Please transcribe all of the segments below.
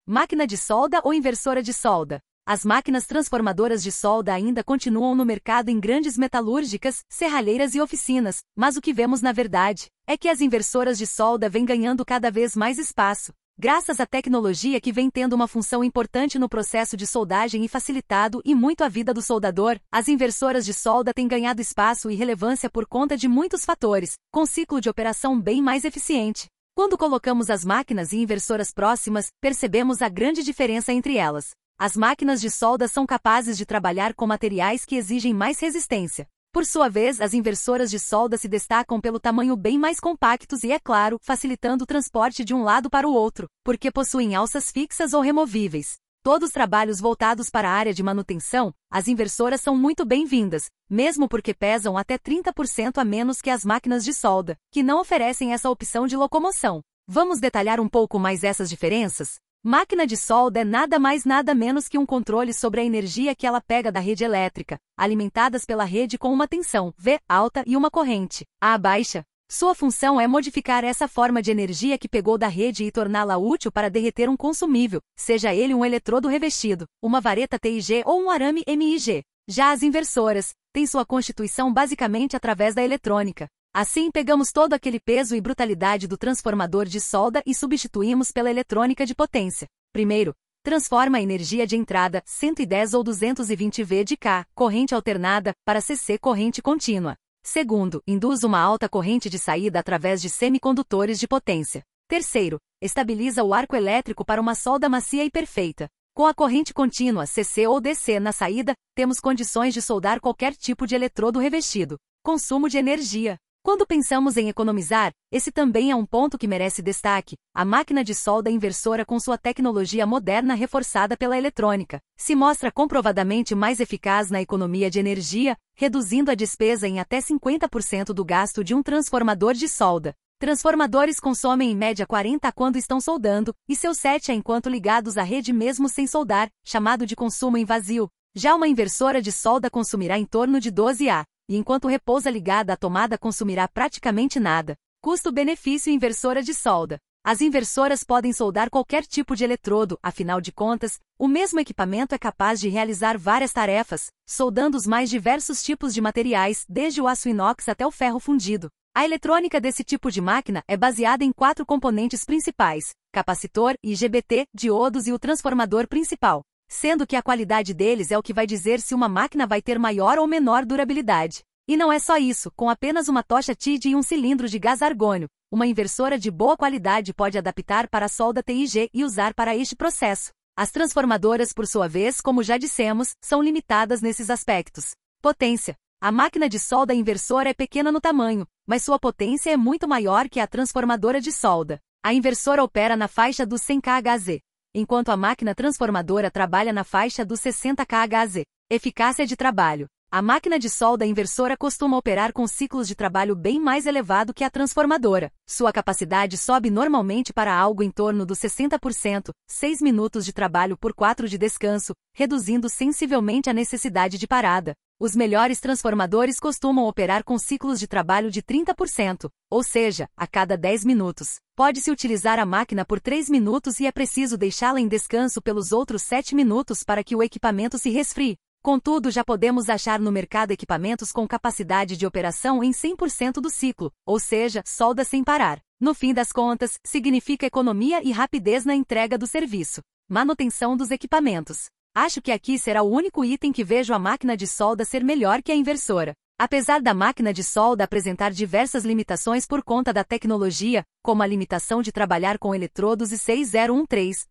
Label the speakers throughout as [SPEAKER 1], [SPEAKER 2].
[SPEAKER 1] Máquina de solda ou inversora de solda? As máquinas transformadoras de solda ainda continuam no mercado em grandes metalúrgicas, serralheiras e oficinas, mas o que vemos na verdade é que as inversoras de solda vêm ganhando cada vez mais espaço, graças à tecnologia que vem tendo uma função importante no processo de soldagem e facilitado e muito a vida do soldador. As inversoras de solda têm ganhado espaço e relevância por conta de muitos fatores, com ciclo de operação bem mais eficiente. Quando colocamos as máquinas e inversoras próximas, percebemos a grande diferença entre elas. As máquinas de solda são capazes de trabalhar com materiais que exigem mais resistência. Por sua vez, as inversoras de solda se destacam pelo tamanho bem mais compactos e, é claro, facilitando o transporte de um lado para o outro, porque possuem alças fixas ou removíveis. Todos os trabalhos voltados para a área de manutenção, as inversoras são muito bem-vindas, mesmo porque pesam até 30% a menos que as máquinas de solda, que não oferecem essa opção de locomoção. Vamos detalhar um pouco mais essas diferenças? Máquina de solda é nada mais nada menos que um controle sobre a energia que ela pega da rede elétrica, alimentadas pela rede com uma tensão V alta e uma corrente A baixa. Sua função é modificar essa forma de energia que pegou da rede e torná-la útil para derreter um consumível, seja ele um eletrodo revestido, uma vareta TIG ou um arame MIG. Já as inversoras têm sua constituição basicamente através da eletrônica. Assim, pegamos todo aquele peso e brutalidade do transformador de solda e substituímos pela eletrônica de potência. Primeiro, transforma a energia de entrada 110 ou 220 V de K, corrente alternada, para CC, corrente contínua. Segundo, induz uma alta corrente de saída através de semicondutores de potência. Terceiro, estabiliza o arco elétrico para uma solda macia e perfeita. Com a corrente contínua CC ou DC na saída, temos condições de soldar qualquer tipo de eletrodo revestido. Consumo de energia. Quando pensamos em economizar, esse também é um ponto que merece destaque. A máquina de solda inversora, com sua tecnologia moderna reforçada pela eletrônica, se mostra comprovadamente mais eficaz na economia de energia, reduzindo a despesa em até 50% do gasto de um transformador de solda. Transformadores consomem em média 40 A quando estão soldando, e seus 7 A enquanto ligados à rede mesmo sem soldar, chamado de consumo em vazio. Já uma inversora de solda consumirá em torno de 12 A. E enquanto repousa ligada à tomada consumirá praticamente nada. Custo-benefício inversora de solda. As inversoras podem soldar qualquer tipo de eletrodo, afinal de contas, o mesmo equipamento é capaz de realizar várias tarefas, soldando os mais diversos tipos de materiais, desde o aço inox até o ferro fundido. A eletrônica desse tipo de máquina é baseada em 4 componentes principais: capacitor, IGBT, diodos e o transformador principal, sendo que a qualidade deles é o que vai dizer se uma máquina vai ter maior ou menor durabilidade. E não é só isso, com apenas uma tocha TIG e um cilindro de gás argônio, uma inversora de boa qualidade pode adaptar para a solda TIG e usar para este processo. As transformadoras, por sua vez, como já dissemos, são limitadas nesses aspectos. Potência. A máquina de solda inversora é pequena no tamanho, mas sua potência é muito maior que a transformadora de solda. A inversora opera na faixa dos 100 kHz, enquanto a máquina transformadora trabalha na faixa dos 60 kHz. Eficácia de trabalho. A máquina de solda inversora costuma operar com ciclos de trabalho bem mais elevado que a transformadora. Sua capacidade sobe normalmente para algo em torno dos 60%, 6 minutos de trabalho por 4 de descanso, reduzindo sensivelmente a necessidade de parada. Os melhores transformadores costumam operar com ciclos de trabalho de 30%, ou seja, a cada 10 minutos. Pode-se utilizar a máquina por 3 minutos e é preciso deixá-la em descanso pelos outros 7 minutos para que o equipamento se resfrie. Contudo, já podemos achar no mercado equipamentos com capacidade de operação em 100% do ciclo, ou seja, solda sem parar. No fim das contas, significa economia e rapidez na entrega do serviço. Manutenção dos equipamentos. Acho que aqui será o único item que vejo a máquina de solda ser melhor que a inversora. Apesar da máquina de solda apresentar diversas limitações por conta da tecnologia, como a limitação de trabalhar com eletrodos I6013,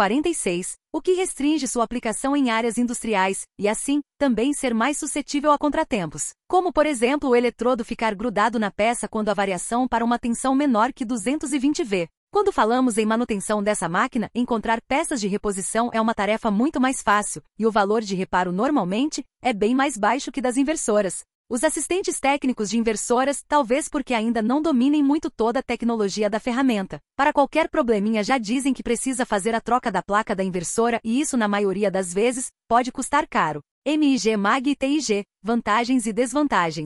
[SPEAKER 1] OK46, o que restringe sua aplicação em áreas industriais, e assim, também ser mais suscetível a contratempos, como por exemplo o eletrodo ficar grudado na peça quando a variação para uma tensão menor que 220 V. Quando falamos em manutenção dessa máquina, encontrar peças de reposição é uma tarefa muito mais fácil, e o valor de reparo normalmente é bem mais baixo que das inversoras. Os assistentes técnicos de inversoras, talvez porque ainda não dominem muito toda a tecnologia da ferramenta, para qualquer probleminha já dizem que precisa fazer a troca da placa da inversora e isso na maioria das vezes, pode custar caro. MIG, MAG e TIG, vantagens e desvantagens.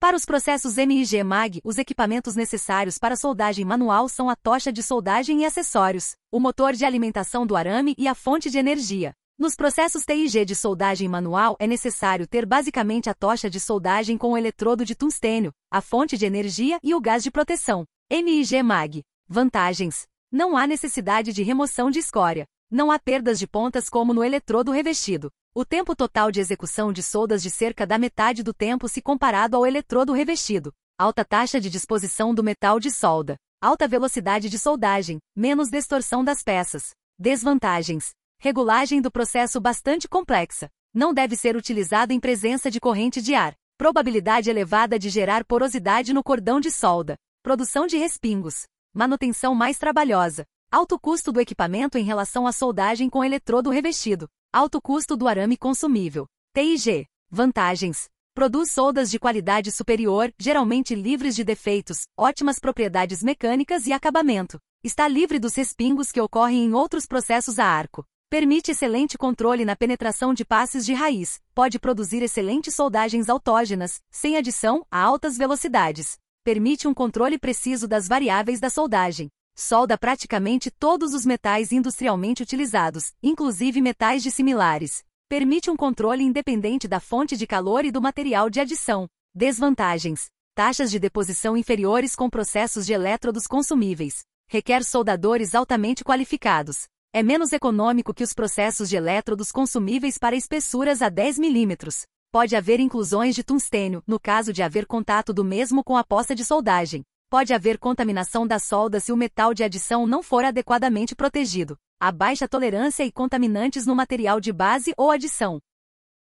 [SPEAKER 1] Para os processos MIG-MAG, os equipamentos necessários para soldagem manual são a tocha de soldagem e acessórios, o motor de alimentação do arame e a fonte de energia. Nos processos TIG de soldagem manual é necessário ter basicamente a tocha de soldagem com o eletrodo de tungstênio, a fonte de energia e o gás de proteção. MIG-MAG. Vantagens. Não há necessidade de remoção de escória. Não há perdas de pontas como no eletrodo revestido. O tempo total de execução de soldas de cerca da metade do tempo se comparado ao eletrodo revestido. Alta taxa de disposição do metal de solda. Alta velocidade de soldagem, menos distorção das peças. Desvantagens. Regulagem do processo bastante complexa. Não deve ser utilizado em presença de corrente de ar. Probabilidade elevada de gerar porosidade no cordão de solda. Produção de respingos. Manutenção mais trabalhosa. Alto custo do equipamento em relação à soldagem com eletrodo revestido. Alto custo do arame consumível. TIG. Vantagens. Produz soldas de qualidade superior, geralmente livres de defeitos, ótimas propriedades mecânicas e acabamento. Está livre dos respingos que ocorrem em outros processos a arco. Permite excelente controle na penetração de passes de raiz. Pode produzir excelentes soldagens autógenas, sem adição, a altas velocidades. Permite um controle preciso das variáveis da soldagem. Solda praticamente todos os metais industrialmente utilizados, inclusive metais dissimilares. Permite um controle independente da fonte de calor e do material de adição. Desvantagens. Taxas de deposição inferiores com processos de elétrodos consumíveis. Requer soldadores altamente qualificados. É menos econômico que os processos de elétrodos consumíveis para espessuras a 10 mm. Pode haver inclusões de tungstênio, no caso de haver contato do mesmo com a poça de soldagem. Pode haver contaminação da solda se o metal de adição não for adequadamente protegido. Há baixa tolerância e contaminantes no material de base ou adição.